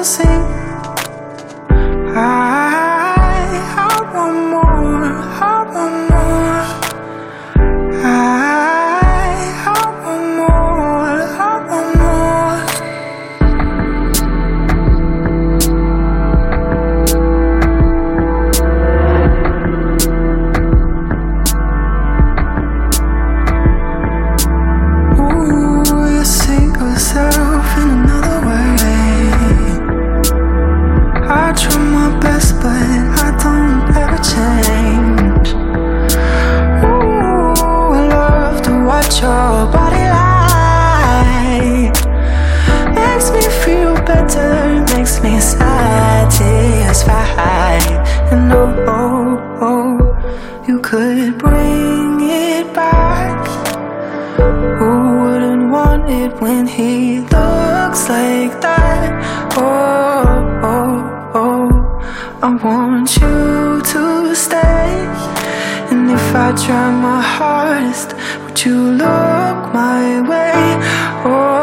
sing. I want more, I want more. I want more, I want more. Ooh, you see yourself in another way. I try my best, but I don't ever change. Ooh, I love to watch your body lie. Makes me feel better, makes me satisfied. And oh, you could bring it back. Who wouldn't want it when he looks like that? Oh, I want you to stay. And if I try my hardest, would you look my way? Oh,